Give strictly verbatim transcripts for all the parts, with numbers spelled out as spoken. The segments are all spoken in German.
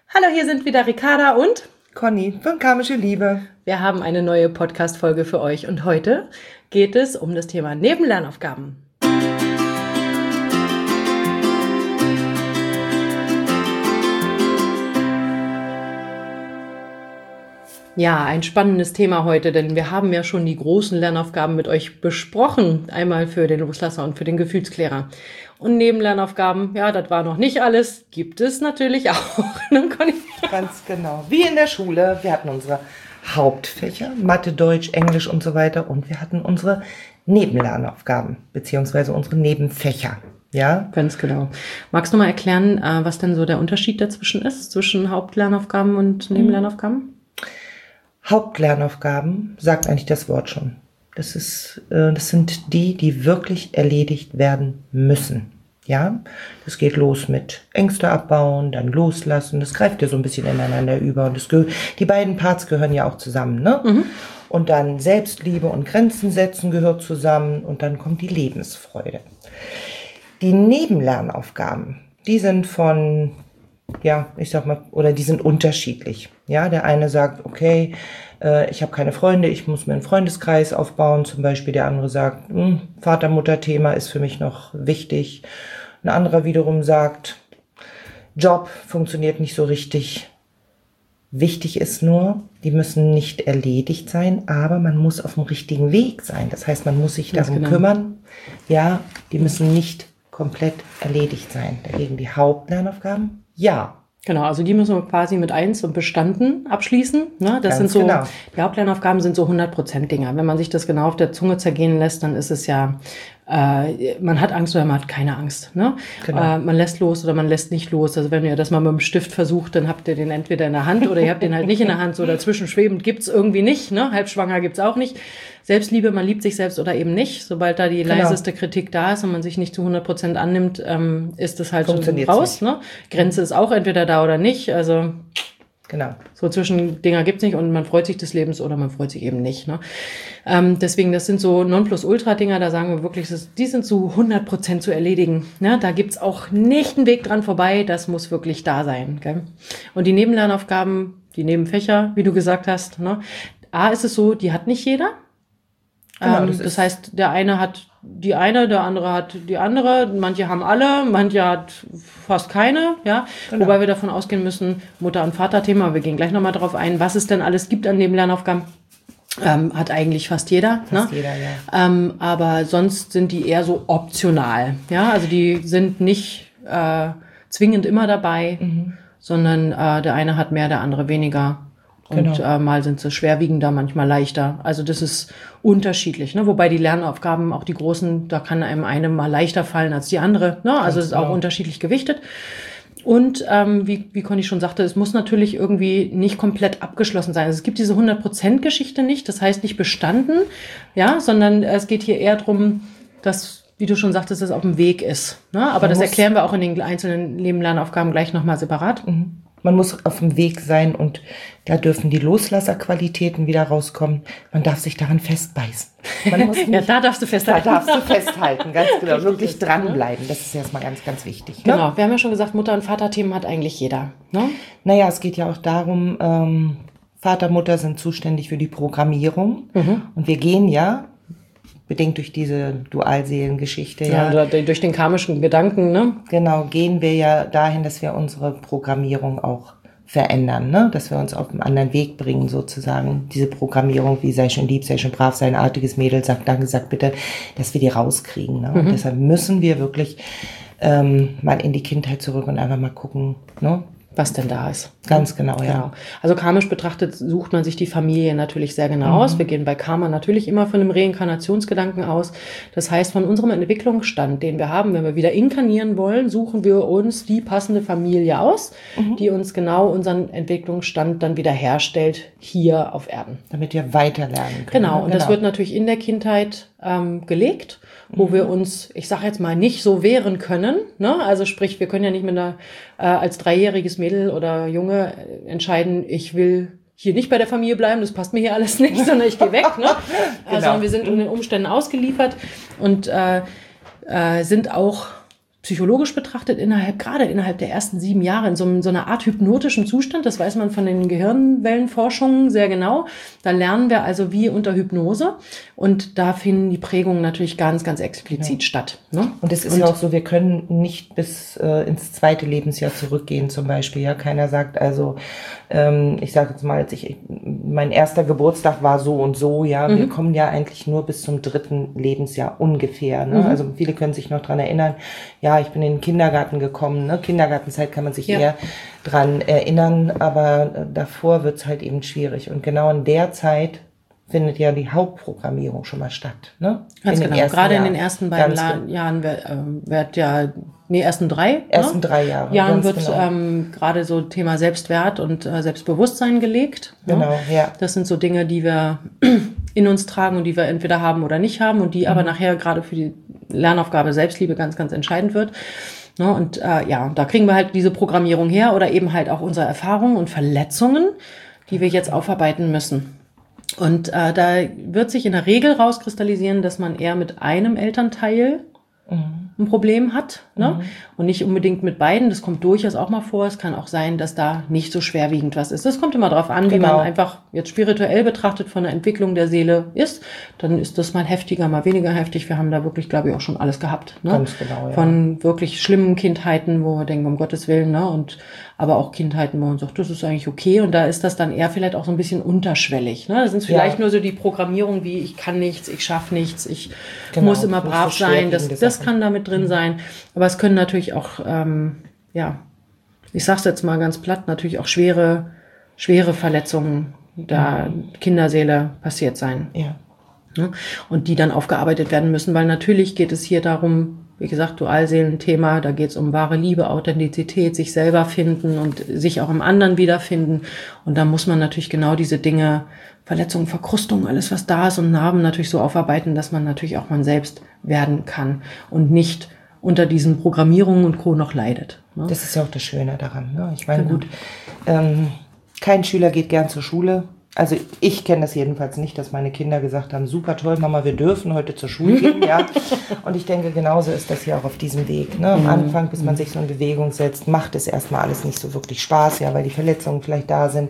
Hallo, hier sind wieder Ricarda und Conny von Karmische Liebe. Wir haben eine neue Podcast-Folge für euch und heute geht es um das Thema Nebenlernaufgaben. Ja, ein spannendes Thema heute, denn wir haben ja schon die großen Lernaufgaben mit euch besprochen. Einmal für den Loslasser und für den Gefühlsklärer. Und Nebenlernaufgaben, ja, das war noch nicht alles, gibt es natürlich auch. Ganz genau. Wie in der Schule. Wir hatten unsere Hauptfächer, Mathe, Deutsch, Englisch und so weiter. Und wir hatten unsere Nebenlernaufgaben, beziehungsweise unsere Nebenfächer. Ja, ganz genau. Magst du mal erklären, was denn so der Unterschied dazwischen ist, zwischen Hauptlernaufgaben und Nebenlernaufgaben? Hauptlernaufgaben sagt eigentlich das Wort schon. Das ist, äh, das sind die, die wirklich erledigt werden müssen. Ja, das geht los mit Ängste abbauen, dann loslassen. Das greift ja so ein bisschen ineinander über. Und das ge- die beiden Parts gehören ja auch zusammen, ne? Mhm. Und dann Selbstliebe und Grenzen setzen gehört zusammen. Und dann kommt die Lebensfreude. Die Nebenlernaufgaben, die sind von, ja, ich sag mal, oder die sind unterschiedlich. Ja, der eine sagt, okay, äh, ich habe keine Freunde, ich muss mir einen Freundeskreis aufbauen. Zum Beispiel der andere sagt, Vater-Mutter-Thema ist für mich noch wichtig. Ein anderer wiederum sagt, Job funktioniert nicht so richtig. Wichtig ist nur, die müssen nicht erledigt sein, aber man muss auf dem richtigen Weg sein. Das heißt, man muss sich darum genau. kümmern. Ja, die müssen nicht komplett erledigt sein. Dagegen die Hauptlernaufgaben, ja. Genau, also die müssen wir quasi mit eins und bestanden abschließen. Ne? Das Ganz sind so, genau. Die Hauptlernaufgaben sind so hundert Prozent Dinger. Wenn man sich das genau auf der Zunge zergehen lässt, dann ist es ja, äh, man hat Angst oder man hat keine Angst. Ne? Genau. Äh, man lässt los oder man lässt nicht los. Also wenn ihr das mal mit dem Stift versucht, dann habt ihr den entweder in der Hand oder ihr habt den halt nicht in der Hand. So dazwischen schwebend gibt's irgendwie nicht. Ne? Halbschwanger gibt's auch nicht. Selbstliebe, man liebt sich selbst oder eben nicht. Sobald da die genau. leiseste Kritik da ist und man sich nicht zu hundert Prozent annimmt, ähm, ist das halt schon raus. Ne? Grenze ist auch entweder da oder nicht. Also genau. So Zwischendinger gibt's nicht und man freut sich des Lebens oder man freut sich eben nicht. Ne? Ähm, deswegen, das sind so Nonplusultra-Dinger, da sagen wir wirklich, das, die sind zu hundert Prozent zu erledigen. Ne? Da gibt's auch nicht einen Weg dran vorbei, das muss wirklich da sein. Gell? Und die Nebenlernaufgaben, die Nebenfächer, wie du gesagt hast, ne? A ist es so, die hat nicht jeder. Genau, ähm, das, das heißt, der eine hat die eine, der andere hat die andere, manche haben alle, manche hat fast keine, ja. Genau. Wobei wir davon ausgehen müssen, Mutter- und Vater-Thema, wir gehen gleich nochmal drauf ein, was es denn alles gibt an Nebenlernaufgaben, ähm, hat eigentlich fast jeder. Fast ne? jeder, ja. Ähm, aber sonst sind die eher so optional, ja. Also die sind nicht äh, zwingend immer dabei, mhm. sondern äh, der eine hat mehr, der andere weniger. Und genau. äh, mal sind sie schwerwiegender, manchmal leichter. Also das ist unterschiedlich, ne? Wobei die Lernaufgaben, auch die großen, da kann einem eine mal leichter fallen als die andere. Ne? Also es ist auch unterschiedlich gewichtet. Und ähm, wie, wie Conny schon sagte, es muss natürlich irgendwie nicht komplett abgeschlossen sein. Also es gibt diese hundert Prozent Geschichte nicht, das heißt nicht bestanden, ja, sondern es geht hier eher drum, dass, wie du schon sagtest, es auf dem Weg ist. Ne? Aber Man das erklären wir auch in den einzelnen Nebenlernaufgaben gleich nochmal separat. Mhm. Man muss auf dem Weg sein und da dürfen die Loslasserqualitäten wieder rauskommen. Man darf sich daran festbeißen. Man muss nicht, ja, da darfst du festhalten. Da darfst du festhalten, ganz genau. Richtig, wirklich dranbleiben. Das ist erstmal ganz, ganz wichtig. Ne? Genau, wir haben ja schon gesagt, Mutter- und Vaterthemen hat eigentlich jeder. Ne? Naja, es geht ja auch darum, ähm, Vater, Mutter sind zuständig für die Programmierung. Mhm. Und wir gehen ja, bedingt durch diese Dualseelengeschichte. Ja, ja, durch den karmischen Gedanken, ne? Genau, gehen wir ja dahin, dass wir unsere Programmierung auch verändern, ne? Dass wir uns auf einen anderen Weg bringen, sozusagen. Diese Programmierung, wie sei schon lieb, sei schon brav, sei ein artiges Mädel, sag danke, sag bitte, dass wir die rauskriegen. Ne? Mhm. Und deshalb müssen wir wirklich ähm, mal in die Kindheit zurück und einfach mal gucken, ne? Was denn da ist. Ganz genau, ja. Genau. Also karmisch betrachtet sucht man sich die Familie natürlich sehr genau mhm. aus. Wir gehen bei Karma natürlich immer von einem Reinkarnationsgedanken aus. Das heißt, von unserem Entwicklungsstand, den wir haben, wenn wir wieder inkarnieren wollen, suchen wir uns die passende Familie aus, mhm. die uns genau unseren Entwicklungsstand dann wieder herstellt hier auf Erden. Damit wir weiterlernen können. Genau, und genau. das wird natürlich in der Kindheit ähm, gelegt, wo mhm. wir uns, ich sage jetzt mal, nicht so wehren können. Ne? Also sprich, wir können ja nicht mit einer äh, als dreijähriges Mädel oder Junge entscheiden, ich will hier nicht bei der Familie bleiben, das passt mir hier alles nicht, sondern ich gehe weg. Ne? genau. Also wir sind in den Umständen ausgeliefert und äh, äh, sind auch psychologisch betrachtet innerhalb, gerade innerhalb der ersten sieben Jahre in so, einem, so einer Art hypnotischen Zustand. Das weiß man von den Gehirnwellenforschungen sehr genau. Da lernen wir also wie unter Hypnose. Und da finden die Prägungen natürlich ganz, ganz explizit ja. statt. Ne? Und es ist und, ja auch so, wir können nicht bis äh, ins zweite Lebensjahr zurückgehen zum Beispiel. Ja, keiner sagt also, ähm, ich sage jetzt mal, als ich, mein erster Geburtstag war so und so. Ja, mhm. wir kommen ja eigentlich nur bis zum dritten Lebensjahr ungefähr. Ne? Mhm. Also viele können sich noch dran erinnern, ja, ich bin in den Kindergarten gekommen, ne? Kindergartenzeit kann man sich ja. eher dran erinnern, aber davor wird's halt eben schwierig. Und genau in der Zeit findet ja die Hauptprogrammierung schon mal statt. Ne? Ganz in genau, gerade Jahr. in den ersten beiden La- Jahren wird, ähm, wird ja, nee, ersten drei, ersten ne? drei Jahre. Jahren wird genau. ähm, gerade so Thema Selbstwert und äh, Selbstbewusstsein gelegt. Genau, ne? ja. Das sind so Dinge, die wir in uns tragen und die wir entweder haben oder nicht haben und die mhm. aber nachher gerade für die Lernaufgabe Selbstliebe ganz, ganz entscheidend wird. Ne? Und äh, ja, da kriegen wir halt diese Programmierung her oder eben halt auch unsere Erfahrungen und Verletzungen, die wir jetzt aufarbeiten müssen. Und äh, da wird sich in der Regel rauskristallisieren, dass man eher mit einem Elternteil mhm. ein Problem hat, ne? Mhm. Und nicht unbedingt mit beiden. Das kommt durchaus auch mal vor. Es kann auch sein, dass da nicht so schwerwiegend was ist. Das kommt immer darauf an, genau. wie man einfach jetzt spirituell betrachtet von der Entwicklung der Seele ist. Dann ist das mal heftiger, mal weniger heftig. Wir haben da wirklich, glaube ich, auch schon alles gehabt. Ne? Ganz genau, ja. Von wirklich schlimmen Kindheiten, wo wir denken, um Gottes Willen, ne? Und aber auch Kindheiten, wo man sagt, das ist eigentlich okay. Und da ist das dann eher vielleicht auch so ein bisschen unterschwellig. Ne? Das sind vielleicht ja. nur so die Programmierung wie, ich kann nichts, ich schaffe nichts, ich genau, muss immer brav so sein. Das, das kann damit drin mhm. sein. Aber es können natürlich auch, ähm, ja, ich sag's jetzt mal ganz platt, natürlich auch schwere, schwere Verletzungen der mhm. Kinderseele passiert sein. Ja. Ne? Und die dann aufgearbeitet werden müssen, weil natürlich geht es hier darum, wie gesagt, Dualseelenthema, da geht es um wahre Liebe, Authentizität, sich selber finden und sich auch im anderen wiederfinden. Und da muss man natürlich genau diese Dinge, Verletzungen, Verkrustungen, alles was da ist und Narben natürlich so aufarbeiten, dass man natürlich auch man selbst werden kann und nicht unter diesen Programmierungen und Co. noch leidet. Ne? Das ist ja auch das Schöne daran. Ne? Ich meine, genau. gut, ähm, kein Schüler geht gern zur Schule. Also ich kenne das jedenfalls nicht, dass meine Kinder gesagt haben, super toll, Mama, wir dürfen heute zur Schule gehen. ja. Und ich denke, genauso ist das hier auch auf diesem Weg. Ne? Am mhm. Anfang, bis man sich so in Bewegung setzt, macht es erstmal alles nicht so wirklich Spaß, ja, weil die Verletzungen vielleicht da sind,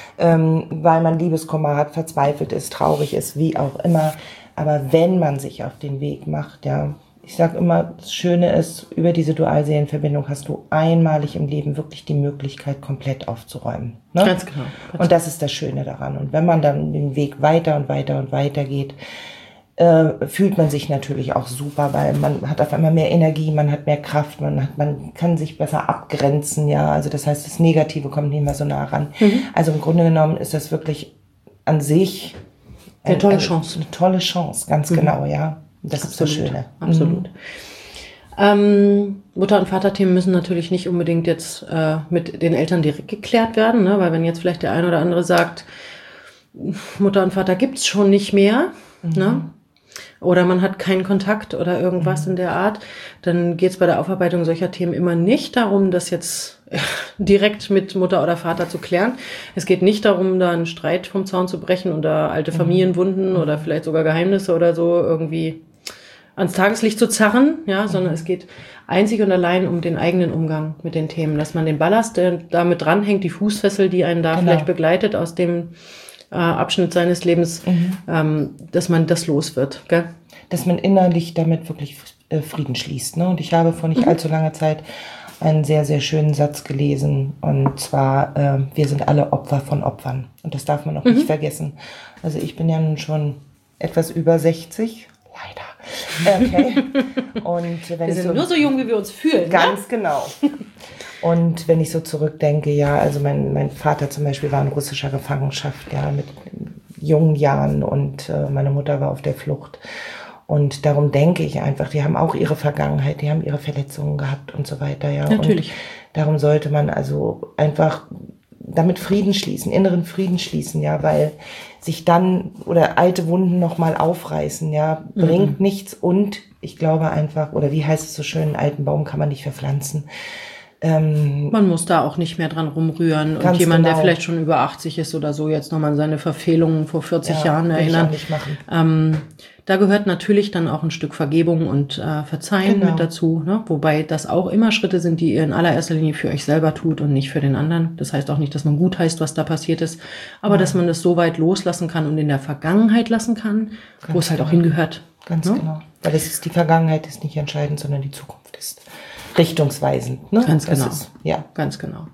ähm, weil man Liebeskummer hat, verzweifelt ist, traurig ist, wie auch immer. Aber wenn man sich auf den Weg macht, ja, ich sage immer, das Schöne ist, über diese Dualseelenverbindung hast du einmalig im Leben wirklich die Möglichkeit, komplett aufzuräumen. Ne? Ganz genau. Ganz und das ist das Schöne daran. Und wenn man dann den Weg weiter und weiter und weiter geht, äh, fühlt man sich natürlich auch super, weil man hat auf einmal mehr Energie, man hat mehr Kraft, man hat, man kann sich besser abgrenzen, ja. Also das heißt, das Negative kommt nicht mehr so nah ran. Mhm. Also im Grunde genommen ist das wirklich an sich eine ein, tolle eine, Chance. Eine tolle Chance, ganz mhm. genau, ja. Das Absolut, ist das Schöne. Absolut. Mhm. Ähm, Mutter- und Vaterthemen müssen natürlich nicht unbedingt jetzt äh, mit den Eltern direkt geklärt werden, ne? Weil wenn jetzt vielleicht der eine oder andere sagt, Mutter und Vater gibt's schon nicht mehr, mhm. ne? Oder man hat keinen Kontakt oder irgendwas mhm. in der Art, dann geht's bei der Aufarbeitung solcher Themen immer nicht darum, das jetzt direkt mit Mutter oder Vater zu klären. Es geht nicht darum, da einen Streit vom Zaun zu brechen oder alte Familienwunden mhm. oder vielleicht sogar Geheimnisse oder so irgendwie ans Tageslicht zu zerren, ja, mhm. sondern es geht einzig und allein um den eigenen Umgang mit den Themen, dass man den Ballast, der damit dranhängt, die Fußfessel, die einen da genau. vielleicht begleitet aus dem äh, Abschnitt seines Lebens, mhm. ähm, dass man das los wird, gell? Dass man innerlich damit wirklich äh, Frieden schließt, ne? Und ich habe vor nicht mhm. allzu langer Zeit einen sehr, sehr schönen Satz gelesen, und zwar, äh, wir sind alle Opfer von Opfern. Und das darf man auch mhm. nicht vergessen. Also ich bin ja nun schon etwas über sechzig, leider. Okay. Und wenn wir ich sind so, nur so jung, wie wir uns fühlen. Ganz ne? genau. Und wenn ich so zurückdenke, ja, also mein, mein Vater zum Beispiel war in russischer Gefangenschaft, ja, mit jungen Jahren, und äh, meine Mutter war auf der Flucht. Und darum denke ich einfach, die haben auch ihre Vergangenheit, die haben ihre Verletzungen gehabt und so weiter, ja. Natürlich. Und darum sollte man also einfach damit Frieden schließen, inneren Frieden schließen, ja, weil sich dann oder alte Wunden nochmal aufreißen, ja, bringt mhm. nichts. Und ich glaube einfach, oder wie heißt es so schön, einen alten Baum kann man nicht verpflanzen. Ähm, man muss da auch nicht mehr dran rumrühren und jemand, genau. der vielleicht schon über achtzig ist oder so, jetzt nochmal an seine Verfehlungen vor vierzig ja, Jahren erinnern. Ich auch nicht machen. Ähm, Da gehört natürlich dann auch ein Stück Vergebung und äh, Verzeihen genau. mit dazu, ne? Wobei das auch immer Schritte sind, die ihr in allererster Linie für euch selber tut und nicht für den anderen. Das heißt auch nicht, dass man gut heißt, was da passiert ist, aber ja. dass man das so weit loslassen kann und in der Vergangenheit lassen kann, Ganz wo es halt genau. auch hingehört. Ganz ne? genau. Weil es ist, die Vergangenheit ist nicht entscheidend, sondern die Zukunft ist richtungsweisend. Ne? Ganz das genau. Ist, ja. Ganz genau.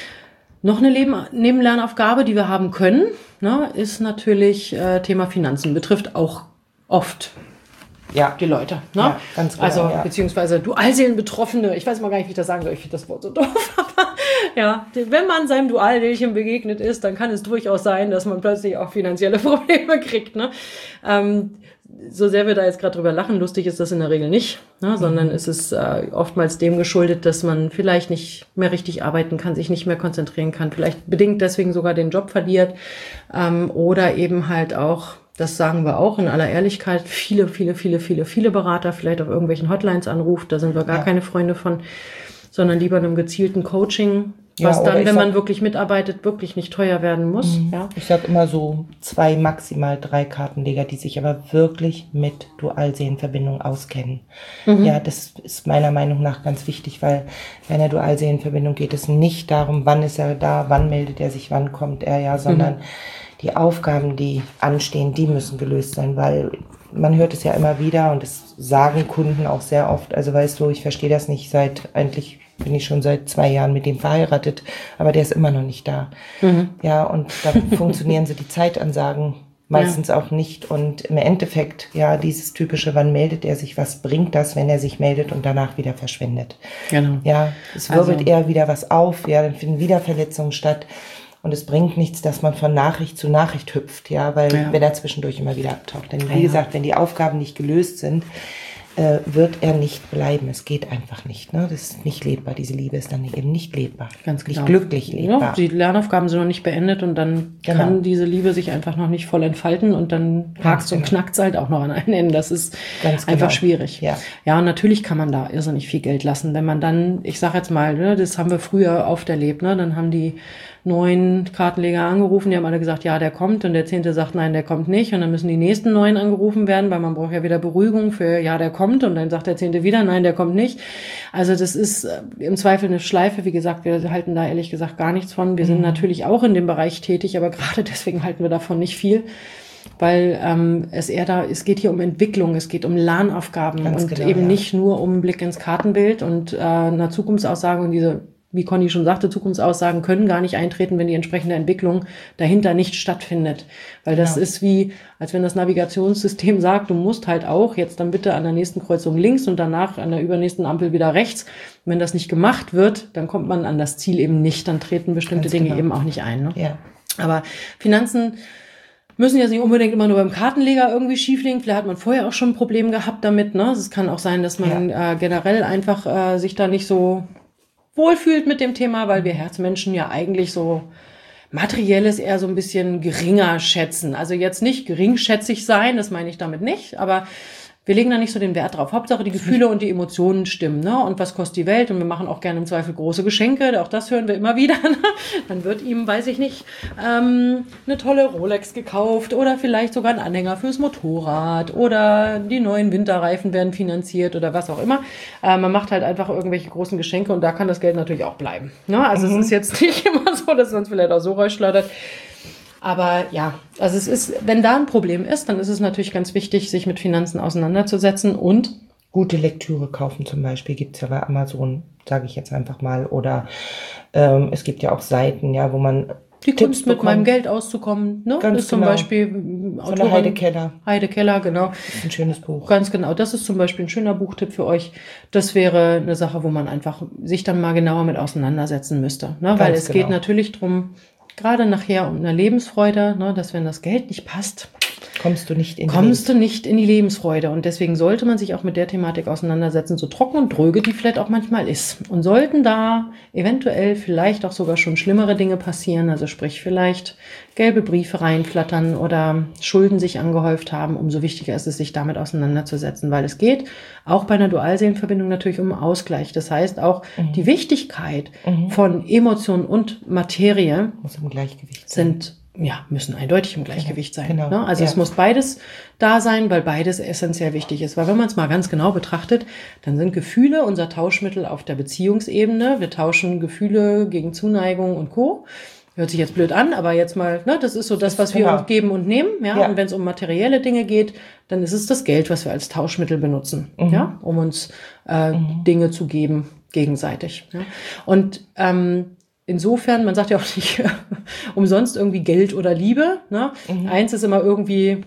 Noch eine Leben- Nebenlernaufgabe, die wir haben können, ne, ist natürlich äh, Thema Finanzen. Betrifft auch oft ja. die Leute. Ne? Ja, ganz genau, also ja. beziehungsweise Dualseelenbetroffene. Ich weiß mal gar nicht, wie ich das sagen soll. Ich finde das Wort so doof. Aber ja, wenn man seinem Dualseelchen begegnet ist, dann kann es durchaus sein, dass man plötzlich auch finanzielle Probleme kriegt. Ne? Ähm, so sehr wir da jetzt gerade drüber lachen, lustig ist das in der Regel nicht, ne, sondern mhm. es ist äh, oftmals dem geschuldet, dass man vielleicht nicht mehr richtig arbeiten kann, sich nicht mehr konzentrieren kann, vielleicht bedingt deswegen sogar den Job verliert ähm, oder eben halt auch, das sagen wir auch in aller Ehrlichkeit, viele, viele, viele, viele, viele Berater vielleicht auf irgendwelchen Hotlines anruft, da sind wir gar ja. keine Freunde von, sondern lieber einem gezielten Coaching, was ja, dann, wenn sag, man wirklich mitarbeitet, wirklich nicht teuer werden muss. Mhm. Ja. Ich sage immer so zwei, maximal drei Kartenleger, die sich aber wirklich mit Dualseelenverbindung auskennen. Mhm. Ja, das ist meiner Meinung nach ganz wichtig, weil bei einer Dualseelenverbindung geht es nicht darum, wann ist er da, wann meldet er sich, wann kommt er, ja, sondern mhm. die Aufgaben, die anstehen, die müssen gelöst sein, weil man hört es ja immer wieder und das sagen Kunden auch sehr oft, also weißt du, ich verstehe das nicht, seit eigentlich bin ich schon seit zwei Jahren mit dem verheiratet, aber der ist immer noch nicht da. Mhm. Ja, und da funktionieren so die Zeitansagen meistens ja. auch nicht und im Endeffekt, ja, dieses typische, wann meldet er sich, was bringt das, wenn er sich meldet und danach wieder verschwindet. Genau. Ja, es wirbelt also, eher wieder was auf, ja, dann finden wieder Verletzungen statt. Und es bringt nichts, dass man von Nachricht zu Nachricht hüpft, ja, weil ja. wenn er zwischendurch immer wieder abtaucht. Denn wie ja. gesagt, wenn die Aufgaben nicht gelöst sind, äh, wird er nicht bleiben. Es geht einfach nicht. Ne? Das ist nicht lebbar. Diese Liebe ist dann eben nicht lebbar. Ganz genau. Nicht glücklich lebbar. Ja, die Lernaufgaben sind noch nicht beendet und dann genau. kann diese Liebe sich einfach noch nicht voll entfalten und dann hakst genau. und knackst halt auch noch an einen Enden. Das ist Ganz einfach genau. schwierig. Ja. ja, und natürlich kann man da irrsinnig viel Geld lassen. Wenn man dann, ich sag jetzt mal, ne, das haben wir früher oft erlebt, ne, dann haben die neun Kartenleger angerufen, die haben alle gesagt, ja, der kommt und der zehnte sagt, nein, der kommt nicht und dann müssen die nächsten neun angerufen werden, weil man braucht ja wieder Beruhigung für, ja, der kommt und dann sagt der zehnte wieder, nein, der kommt nicht. Also das ist im Zweifel eine Schleife, wie gesagt, wir halten da ehrlich gesagt gar nichts von. Wir mhm. sind natürlich auch in dem Bereich tätig, aber gerade deswegen halten wir davon nicht viel, weil ähm, es eher da, es geht hier um Entwicklung, es geht um Lernaufgaben Ganz und genau, eben ja. nicht nur um einen Blick ins Kartenbild und äh, eine Zukunftsaussage und diese, wie Conny schon sagte, Zukunftsaussagen können gar nicht eintreten, wenn die entsprechende Entwicklung dahinter nicht stattfindet. Weil das ja. ist wie, als wenn das Navigationssystem sagt, du musst halt auch jetzt dann bitte an der nächsten Kreuzung links und danach an der übernächsten Ampel wieder rechts. Und wenn das nicht gemacht wird, dann kommt man an das Ziel eben nicht, dann treten bestimmte Ganz Dinge genau. eben auch nicht ein. Ne? Ja. Aber Finanzen müssen jetzt nicht unbedingt immer nur beim Kartenleger irgendwie schieflegen. Vielleicht hat man vorher auch schon ein Problem gehabt damit. Ne? Es kann auch sein, dass man ja. äh, generell einfach äh, sich da nicht so wohlfühlt mit dem Thema, weil wir Herzmenschen ja eigentlich so Materielles eher so ein bisschen geringer schätzen. Also jetzt nicht geringschätzig sein, das meine ich damit nicht, aber wir legen da nicht so den Wert drauf. Hauptsache die Gefühle und die Emotionen stimmen, ne? Und was kostet die Welt? Und wir machen auch gerne im Zweifel große Geschenke. Auch das hören wir immer wieder. Ne? Dann wird ihm, weiß ich nicht, ähm, eine tolle Rolex gekauft oder vielleicht sogar ein Anhänger fürs Motorrad oder die neuen Winterreifen werden finanziert oder was auch immer. Äh, man macht halt einfach irgendwelche großen Geschenke und da kann das Geld natürlich auch bleiben. Ne? Also mhm. es ist jetzt nicht immer so, dass man es vielleicht auch so rausschleudert. Aber ja, also es ist, wenn da ein Problem ist, dann ist es natürlich ganz wichtig, sich mit Finanzen auseinanderzusetzen und gute Lektüre kaufen zum Beispiel gibt's ja bei Amazon, sage ich jetzt einfach mal. Oder ähm, es gibt ja auch Seiten, ja, wo man die Tipps Kunst bekommt. Mit meinem Geld auszukommen, ne? Ganz ist zum genau. Beispiel Autorin, von der Heide Keller. Heide Keller, genau. Das ist ein schönes Buch. Ganz genau. Das ist zum Beispiel ein schöner Buchtipp für euch. Das wäre eine Sache, wo man einfach sich dann mal genauer mit auseinandersetzen müsste, ne? Weil es genau. geht natürlich drum, gerade nachher um eine Lebensfreude, ne, dass wenn das Geld nicht passt, kommst du nicht in die kommst du nicht in die Lebensfreude. Und deswegen sollte man sich auch mit der Thematik auseinandersetzen, so trocken und dröge die vielleicht auch manchmal ist. Und sollten da eventuell vielleicht auch sogar schon schlimmere Dinge passieren, also sprich vielleicht gelbe Briefe reinflattern oder Schulden sich angehäuft haben, umso wichtiger ist es, sich damit auseinanderzusetzen, weil es geht auch bei einer Dualseelenverbindung natürlich um Ausgleich. Das heißt auch mhm. die Wichtigkeit mhm. von Emotionen und Materie muss im Gleichgewicht sein. sind ja, müssen eindeutig im Gleichgewicht sein. Genau. Ne? Also ja. es muss beides da sein, weil beides essentiell wichtig ist. Weil wenn man es mal ganz genau betrachtet, dann sind Gefühle unser Tauschmittel auf der Beziehungsebene. Wir tauschen Gefühle gegen Zuneigung und Co. Hört sich jetzt blöd an, aber jetzt mal, ne, das ist so das, was wir genau. uns geben und nehmen. Ja? Ja. Und wenn es um materielle Dinge geht, dann ist es das Geld, was wir als Tauschmittel benutzen, Mhm. ja, um uns äh, mhm. Dinge zu geben gegenseitig. Ja? Und ähm, insofern, man sagt ja auch nicht umsonst irgendwie Geld oder Liebe. Ne? Mhm. Eins ist immer irgendwie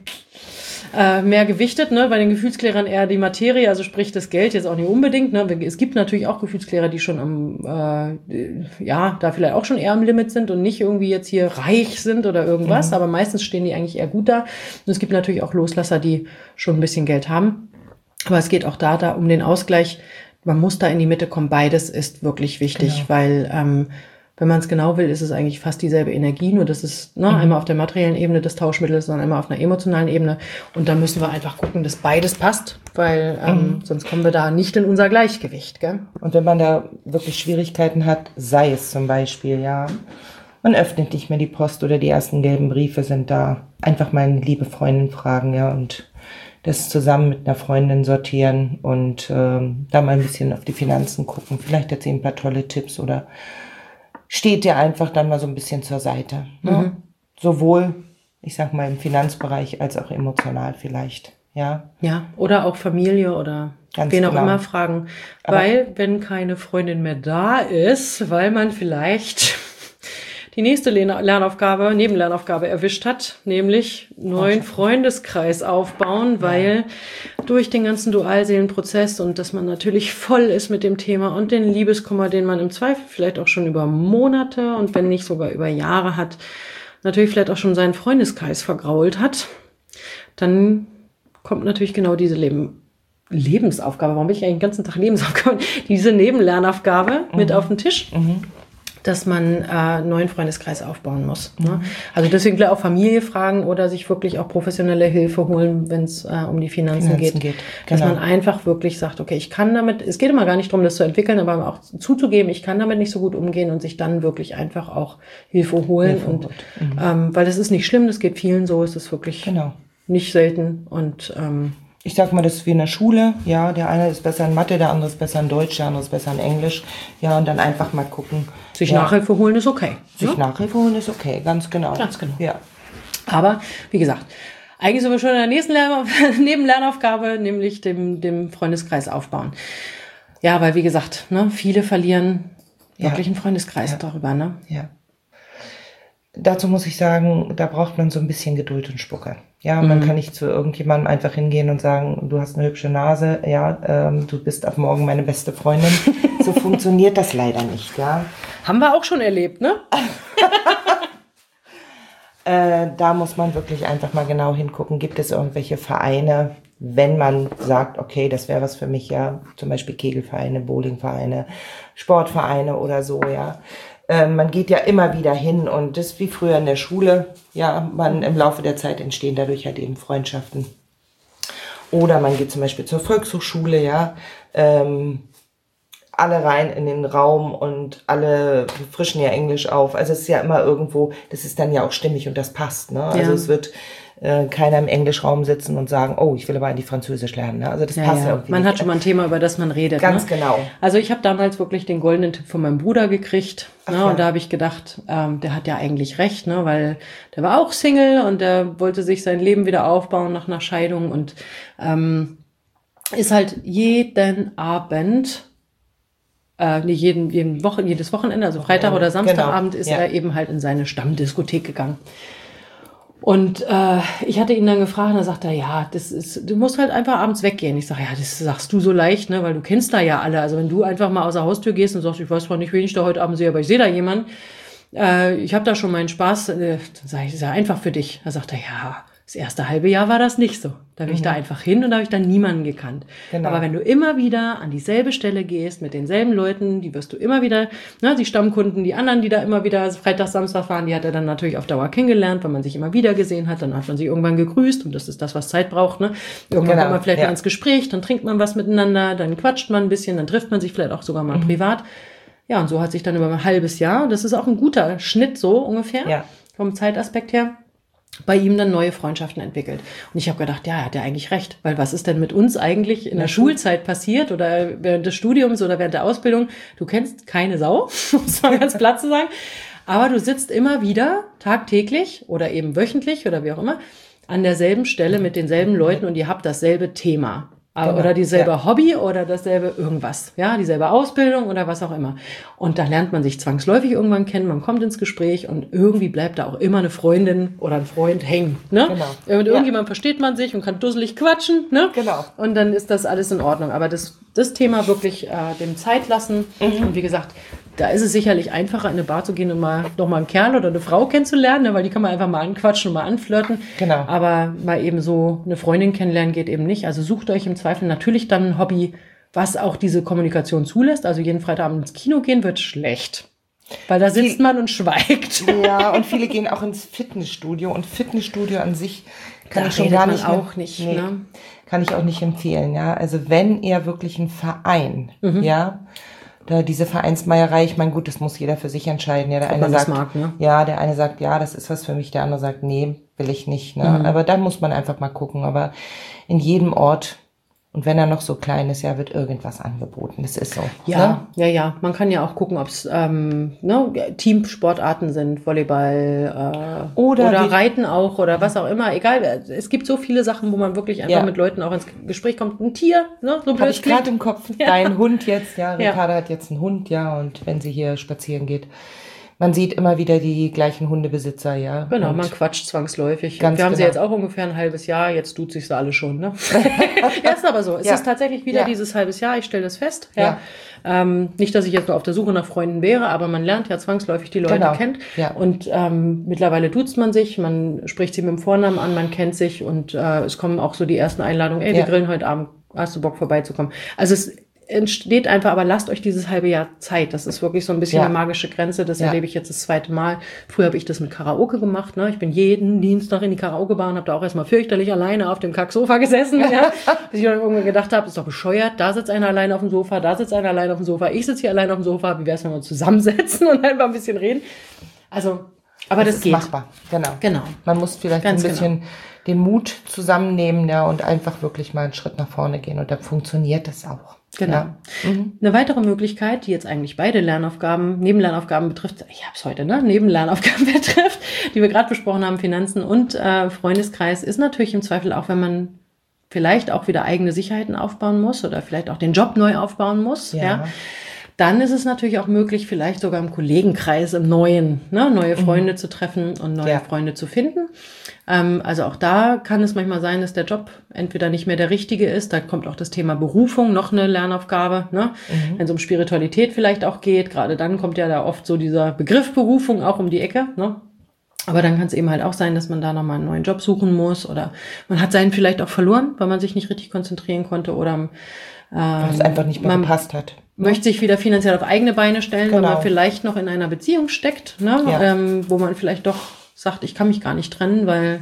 äh, mehr gewichtet, ne? Bei den Gefühlsklärern eher die Materie, also sprich das Geld jetzt auch nicht unbedingt. Ne? Es gibt natürlich auch Gefühlsklärer, die schon am, äh, ja, da vielleicht auch schon eher am Limit sind und nicht irgendwie jetzt hier reich sind oder irgendwas, mhm. aber meistens stehen die eigentlich eher gut da. Und es gibt natürlich auch Loslasser, die schon ein bisschen Geld haben. Aber es geht auch da, da um den Ausgleich. Man muss da in die Mitte kommen. Beides ist wirklich wichtig, genau. weil ähm, wenn man es genau will, ist es eigentlich fast dieselbe Energie, nur das ist ne, mhm. einmal auf der materiellen Ebene des Tauschmittels, sondern einmal auf einer emotionalen Ebene. Und da müssen wir einfach gucken, dass beides passt, weil ähm, mhm. sonst kommen wir da nicht in unser Gleichgewicht. Gell? Und wenn man da wirklich Schwierigkeiten hat, sei es zum Beispiel, ja, man öffnet nicht mehr die Post oder die ersten gelben Briefe sind da, einfach mal eine liebe Freundin fragen, ja, und das zusammen mit einer Freundin sortieren und ähm, da mal ein bisschen auf die Finanzen gucken. Vielleicht hat sie ein paar tolle Tipps oder steht dir einfach dann mal so ein bisschen zur Seite. Ne? Mhm. Sowohl, ich sag mal, im Finanzbereich als auch emotional vielleicht. Ja, ja, oder auch Familie oder Ganz wen genau. auch immer fragen. Aber weil, wenn keine Freundin mehr da ist, weil man vielleicht die nächste Lernaufgabe, Nebenlernaufgabe erwischt hat, nämlich neuen Freundeskreis aufbauen, weil ja. durch den ganzen Dualseelenprozess und dass man natürlich voll ist mit dem Thema und den Liebeskummer, den man im Zweifel vielleicht auch schon über Monate und wenn nicht sogar über Jahre hat, natürlich vielleicht auch schon seinen Freundeskreis vergrault hat, dann kommt natürlich genau diese Leben, Lebensaufgabe, warum will ich eigentlich den ganzen Tag Lebensaufgabe, diese Nebenlernaufgabe mhm. mit auf den Tisch. Mhm. dass man äh, einen neuen Freundeskreis aufbauen muss. Mhm. Ne? Also deswegen vielleicht auch Familie fragen oder sich wirklich auch professionelle Hilfe holen, wenn es äh, um die Finanzen, Finanzen geht. geht. Genau. Dass man einfach wirklich sagt, okay, ich kann damit, es geht immer gar nicht darum, das zu entwickeln, aber auch zuzugeben, ich kann damit nicht so gut umgehen und sich dann wirklich einfach auch Hilfe holen. Hilfe und mhm. ähm, weil das ist nicht schlimm, das geht vielen so, es ist wirklich genau. nicht selten und ähm, ich sag mal, das ist wie in der Schule, ja, der eine ist besser in Mathe, der andere ist besser in Deutsch, der andere ist besser in Englisch, ja, und dann einfach mal gucken. Sich ja. Nachhilfe holen ist okay. Sich ja? Nachhilfe holen ist okay, ganz genau. Ganz genau. Ja. Aber, wie gesagt, eigentlich sind wir schon in der nächsten Lern- Nebenlernaufgabe, nämlich dem, dem Freundeskreis aufbauen. Ja, weil, wie gesagt, ne, viele verlieren ja. wirklich einen Freundeskreis ja. darüber, ne? Ja. Dazu muss ich sagen, da braucht man so ein bisschen Geduld und Spucke. Ja, man mhm. kann nicht zu irgendjemandem einfach hingehen und sagen, du hast eine hübsche Nase, ja, ähm, du bist ab morgen meine beste Freundin. So funktioniert das leider nicht, ja. Haben wir auch schon erlebt, ne? äh, da muss man wirklich einfach mal genau hingucken, gibt es irgendwelche Vereine, wenn man sagt, okay, das wäre was für mich, ja, zum Beispiel Kegelvereine, Bowlingvereine, Sportvereine oder so, ja. Man geht ja immer wieder hin und das ist wie früher in der Schule. Ja, man im Laufe der Zeit entstehen dadurch halt eben Freundschaften. Oder man geht zum Beispiel zur Volkshochschule, ja, ähm, alle rein in den Raum und alle frischen ja Englisch auf. Also es ist ja immer irgendwo, das ist dann ja auch stimmig und das passt, ne? Also ja. es wird äh, keiner im Englischraum sitzen und sagen, oh, ich will aber eigentlich Französisch lernen, ne? Also das ja, passt ja irgendwie Man nicht. hat schon mal ein Thema, über das man redet. Ganz ne? genau. Also ich habe damals wirklich den goldenen Tipp von meinem Bruder gekriegt. Ne? Ja. Und da habe ich gedacht, ähm, der hat ja eigentlich recht, ne? Weil der war auch Single und der wollte sich sein Leben wieder aufbauen nach einer Scheidung und ähm, ist halt jeden Abend Äh, nicht jeden, jeden Woche, jedes Wochenende, also Freitag oder Samstagabend genau. ist ja. er eben halt in seine Stammdiskothek gegangen. Und äh, ich hatte ihn dann gefragt und er sagte, ja, das ist, du musst halt einfach abends weggehen. Ich sage, ja, das sagst du so leicht, ne, weil du kennst da ja alle. Also wenn du einfach mal aus der Haustür gehst und sagst, ich weiß zwar nicht, wen ich da heute Abend sehe, aber ich sehe da jemanden, äh, ich habe da schon meinen Spaß, äh, dann sage ich, das ist ja einfach für dich. Da sagt er, ja, das erste halbe Jahr war das nicht so. Da bin mhm. ich da einfach hin und da habe ich dann niemanden gekannt. Genau. Aber wenn du immer wieder an dieselbe Stelle gehst, mit denselben Leuten, die wirst du immer wieder, ne, die Stammkunden, die anderen, die da immer wieder Freitag, Samstag fahren, die hat er dann natürlich auf Dauer kennengelernt, weil man sich immer wieder gesehen hat. Dann hat man sich irgendwann gegrüßt und das ist das, was Zeit braucht. Ne? Irgendwann genau. kommt man vielleicht ja. mal ins Gespräch, dann trinkt man was miteinander, dann quatscht man ein bisschen, dann trifft man sich vielleicht auch sogar mal mhm. privat. Ja, und so hat sich dann über ein halbes Jahr, das ist auch ein guter Schnitt so ungefähr, ja. vom Zeitaspekt her, bei ihm dann neue Freundschaften entwickelt. Und ich habe gedacht, ja, er hat ja eigentlich recht, weil was ist denn mit uns eigentlich in der Schulzeit passiert oder während des Studiums oder während der Ausbildung? Du kennst keine Sau, muss man ganz platt zu sagen, aber du sitzt immer wieder tagtäglich oder eben wöchentlich oder wie auch immer an derselben Stelle mit denselben Leuten und ihr habt dasselbe Thema. Genau, oder dieselbe ja. Hobby oder dasselbe irgendwas, ja, dieselbe Ausbildung oder was auch immer. Und da lernt man sich zwangsläufig irgendwann kennen, man kommt ins Gespräch und irgendwie bleibt da auch immer eine Freundin oder ein Freund hängen, ne? Genau. Mit irgendjemandem ja. versteht man sich und kann dusselig quatschen, ne? Genau. Und dann ist das alles in Ordnung. Aber das, das Thema wirklich äh, dem Zeit lassen mhm. und wie gesagt, da ist es sicherlich einfacher, in eine Bar zu gehen und mal noch mal einen Kerl oder eine Frau kennenzulernen, ne, weil die kann man einfach mal anquatschen und mal anflirten. Genau. Aber mal eben so eine Freundin kennenlernen geht eben nicht. Also sucht euch im Zweifel natürlich dann ein Hobby, was auch diese Kommunikation zulässt. Also jeden Freitagabend ins Kino gehen wird schlecht. Weil da sitzt Viel, man und schweigt. Ja, und viele gehen auch ins Fitnessstudio. Und Fitnessstudio an sich kann da ich schon gar nicht auch nicht. Nee, ne? Kann ich auch nicht empfehlen. Ja, also wenn ihr wirklich ein Verein, mhm. ja, da diese Vereinsmeierei, ich meine, gut, das muss jeder für sich entscheiden. Ja, der Ob eine sagt, mag, ne? ja, der eine sagt, ja, das ist was für mich, der andere sagt, nee, will ich nicht. Ne? Mhm. Aber dann muss man einfach mal gucken. Aber in jedem Ort, und wenn er noch so klein ist, ja, wird irgendwas angeboten. Das ist so. Ja, ne? ja, ja. Man kann ja auch gucken, ob es ähm, ne, Teamsportarten sind, Volleyball äh, oder, oder Reiten auch oder was auch immer. Egal, es gibt so viele Sachen, wo man wirklich einfach ja. mit Leuten auch ins Gespräch kommt. Ein Tier, ne? So habe ich gerade im Kopf. Ja. Dein Hund jetzt, ja. Ricarda ja. hat jetzt einen Hund, ja. Und wenn sie hier spazieren geht, man sieht immer wieder die gleichen Hundebesitzer, ja. Genau, und man quatscht zwangsläufig. Ganz Wir haben genau. sie jetzt auch ungefähr ein halbes Jahr, jetzt tut sich sie alle schon, ne? Ja, ist aber so. Es ja. ist tatsächlich wieder ja. dieses halbes Jahr, ich stelle das fest. Ja. ja. Ähm, nicht, dass ich jetzt nur auf der Suche nach Freunden wäre, aber man lernt ja zwangsläufig die Leute genau. kennt. Ja. Und ähm, mittlerweile duzt man sich, man spricht sie mit dem Vornamen an, man kennt sich und äh, es kommen auch so die ersten Einladungen, ey, wir ja. grillen heute Abend, hast du Bock vorbeizukommen? Also es entsteht einfach, aber lasst euch dieses halbe Jahr Zeit. Das ist wirklich so ein bisschen ja. eine magische Grenze. Das ja. erlebe ich jetzt das zweite Mal. Früher habe ich das mit Karaoke gemacht. Ne? Ich bin jeden Dienstag in die Karaoke-Bar und habe da auch erstmal fürchterlich alleine auf dem Kacksofa gesessen. Ja? Bis ich dann irgendwann gedacht habe, ist doch bescheuert. Da sitzt einer alleine auf dem Sofa, da sitzt einer alleine auf dem Sofa. Ich sitze hier alleine auf dem Sofa. Wie wäre es, wenn wir uns zusammensetzen und einfach ein bisschen reden? Also, aber das, das ist geht. Machbar. Genau. genau. Man muss vielleicht Ganz ein bisschen genau. den Mut zusammennehmen, ja, und einfach wirklich mal einen Schritt nach vorne gehen. Und dann funktioniert das auch. Genau. Ja. Mhm. Eine weitere Möglichkeit, die jetzt eigentlich beide Lernaufgaben, Nebenlernaufgaben betrifft, ich habe es heute, ne, Nebenlernaufgaben betrifft, die wir gerade besprochen haben, Finanzen und äh, Freundeskreis, ist natürlich im Zweifel auch, wenn man vielleicht auch wieder eigene Sicherheiten aufbauen muss oder vielleicht auch den Job neu aufbauen muss, ja. ja. Dann ist es natürlich auch möglich, vielleicht sogar im Kollegenkreis, im Neuen, ne, neue Freunde mhm. zu treffen und neue ja. Freunde zu finden. Ähm, also auch da kann es manchmal sein, dass der Job entweder nicht mehr der richtige ist. Da kommt auch das Thema Berufung, noch eine Lernaufgabe, ne? Mhm. Wenn es um Spiritualität vielleicht auch geht. Gerade dann kommt ja da oft so dieser Begriff Berufung auch um die Ecke, ne? Aber dann kann es eben halt auch sein, dass man da nochmal einen neuen Job suchen muss oder man hat seinen vielleicht auch verloren, weil man sich nicht richtig konzentrieren konnte oder ähm, weil es einfach nicht mehr gepasst hat. Möchte sich wieder finanziell auf eigene Beine stellen, genau. weil man vielleicht noch in einer Beziehung steckt, ne? Ja. Ähm, wo man vielleicht doch sagt, ich kann mich gar nicht trennen, weil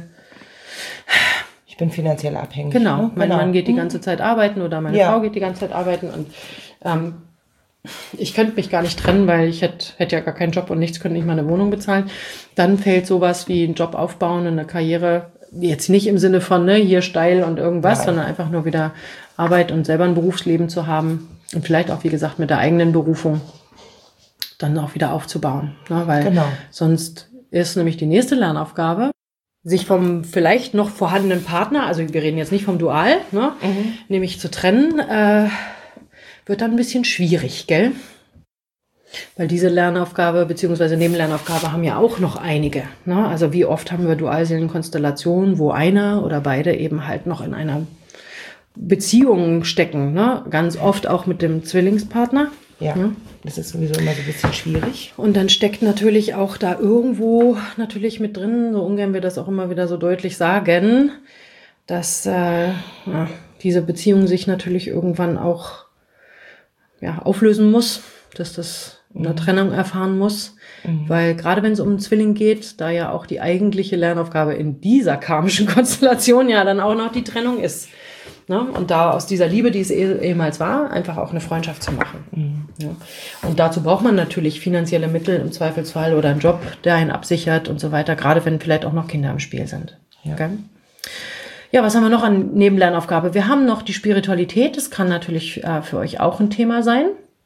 ich bin finanziell abhängig. Genau, ne? mein genau. Mann geht die ganze Zeit arbeiten oder meine ja. Frau geht die ganze Zeit arbeiten und ähm, ich könnte mich gar nicht trennen, weil ich hätte hätte ja gar keinen Job und nichts, könnte nicht mal eine Wohnung bezahlen. Dann fällt sowas wie ein Job aufbauen, eine Karriere, jetzt nicht im Sinne von ne, hier steil und irgendwas, ja. sondern einfach nur wieder Arbeit und selber ein Berufsleben zu haben und vielleicht auch, wie gesagt, mit der eigenen Berufung dann auch wieder aufzubauen. Ne? Weil genau. sonst ist nämlich die nächste Lernaufgabe, sich vom vielleicht noch vorhandenen Partner, also wir reden jetzt nicht vom Dual, ne, mhm. nämlich zu trennen, äh, wird dann ein bisschen schwierig, gell? Weil diese Lernaufgabe bzw. Nebenlernaufgabe haben ja auch noch einige. Ne? Also wie oft haben wir Dualseelenkonstellationen, wo einer oder beide eben halt noch in einer Beziehung stecken. Ne? Ganz oft auch mit dem Zwillingspartner. Ja, ja, das ist sowieso immer so ein bisschen schwierig. Und dann steckt natürlich auch da irgendwo natürlich mit drin, so ungern wir das auch immer wieder so deutlich sagen, dass äh, ja, diese Beziehung sich natürlich irgendwann auch ja, auflösen muss, dass das eine mhm. Trennung erfahren muss. Mhm. Weil gerade wenn es um einen Zwilling geht, da ja auch die eigentliche Lernaufgabe in dieser karmischen Konstellation ja dann auch noch die Trennung ist. Ne? Und da aus dieser Liebe, die es eh, ehemals war, einfach auch eine Freundschaft zu machen. Mhm. Ja. Und dazu braucht man natürlich finanzielle Mittel im Zweifelsfall oder einen Job, der einen absichert und so weiter, gerade wenn vielleicht auch noch Kinder im Spiel sind. Ja. Okay? Ja, was haben wir noch an Nebenlernaufgabe? Wir haben noch die Spiritualität. Das kann natürlich äh, für euch auch ein Thema sein.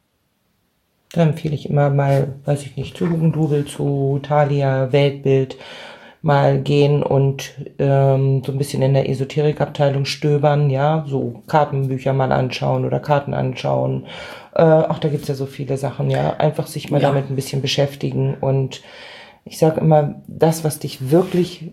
Da empfehle ich immer mal, weiß ich nicht, zu Hugendubel, zu Thalia, Weltbild, mal gehen und ähm, so ein bisschen in der Esoterikabteilung stöbern, ja, so Kartenbücher mal anschauen oder Karten anschauen. Äh, ach, da gibt's ja so viele Sachen, ja. Einfach sich mal ja. damit ein bisschen beschäftigen. Und ich sage immer, das, was dich wirklich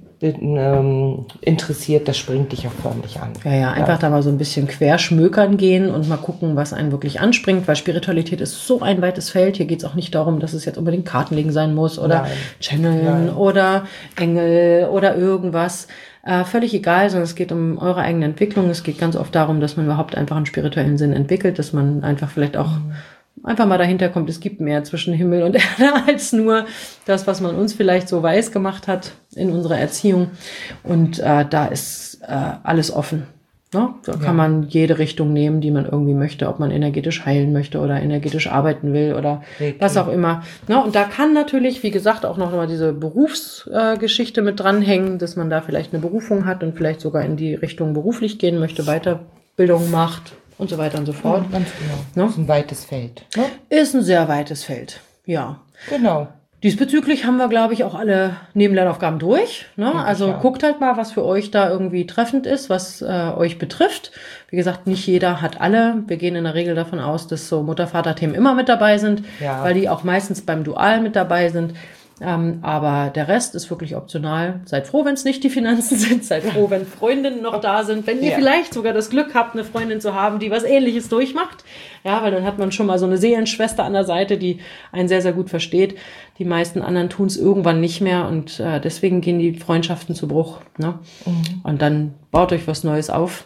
ähm, interessiert, das springt dich auch förmlich an. Ja, ja, einfach ja. da mal so ein bisschen querschmökern gehen und mal gucken, was einen wirklich anspringt, weil Spiritualität ist so ein weites Feld. Hier geht's auch nicht darum, dass es jetzt unbedingt Kartenlegen sein muss oder Nein. Channeln Nein. oder Engel oder irgendwas. Äh, völlig egal, sondern es geht um eure eigene Entwicklung. Es geht ganz oft darum, dass man überhaupt einfach einen spirituellen Sinn entwickelt, dass man einfach vielleicht auch mhm. einfach mal dahinter kommt, es gibt mehr zwischen Himmel und Erde als nur das, was man uns vielleicht so weiß gemacht hat in unserer Erziehung. Und äh, da ist äh, alles offen. Ne? Da ja. kann man jede Richtung nehmen, die man irgendwie möchte, ob man energetisch heilen möchte oder energetisch arbeiten will oder okay. was auch immer. Ne? Und da kann natürlich, wie gesagt, auch noch mal diese Berufsgeschichte äh, mit dranhängen, dass man da vielleicht eine Berufung hat und vielleicht sogar in die Richtung beruflich gehen möchte, Weiterbildung macht. Und so weiter und so fort. Ja, ganz genau. Ne? Ist ein weites Feld. Ne? Ist ein sehr weites Feld, ja. Genau. Diesbezüglich haben wir, glaube ich, auch alle Nebenlernaufgaben durch. Ne? Ja, also ja. guckt halt mal, was für euch da irgendwie treffend ist, was äh, euch betrifft. Wie gesagt, nicht jeder hat alle. Wir gehen in der Regel davon aus, dass so Mutter-Vater-Themen immer mit dabei sind, ja. weil die auch meistens beim Dual mit dabei sind. Ähm, aber der Rest ist wirklich optional. Seid froh, wenn es nicht die Finanzen sind. Seid froh, wenn Freundinnen noch da sind. Wenn ihr ja. vielleicht sogar das Glück habt, eine Freundin zu haben, die was Ähnliches durchmacht. Ja, weil dann hat man schon mal so eine Seelenschwester an der Seite, die einen sehr, sehr gut versteht. Die meisten anderen tun es irgendwann nicht mehr und äh, deswegen gehen die Freundschaften zu Bruch. Ne? Mhm. Und dann baut euch was Neues auf.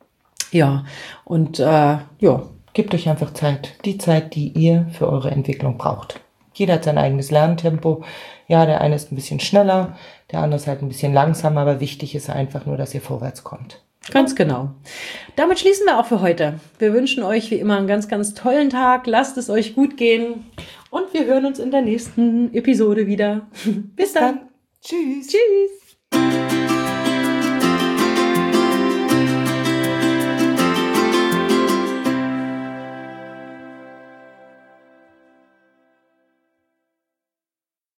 Ja, und äh, ja. Gebt euch einfach Zeit. Die Zeit, die ihr für eure Entwicklung braucht. Jeder hat sein eigenes Lerntempo. Ja, der eine ist ein bisschen schneller, der andere ist halt ein bisschen langsamer, aber wichtig ist einfach nur, dass ihr vorwärts kommt. Ganz genau. Damit schließen wir auch für heute. Wir wünschen euch wie immer einen ganz, ganz tollen Tag. Lasst es euch gut gehen und wir hören uns in der nächsten Episode wieder. Bis dann. Tschüss. Tschüss.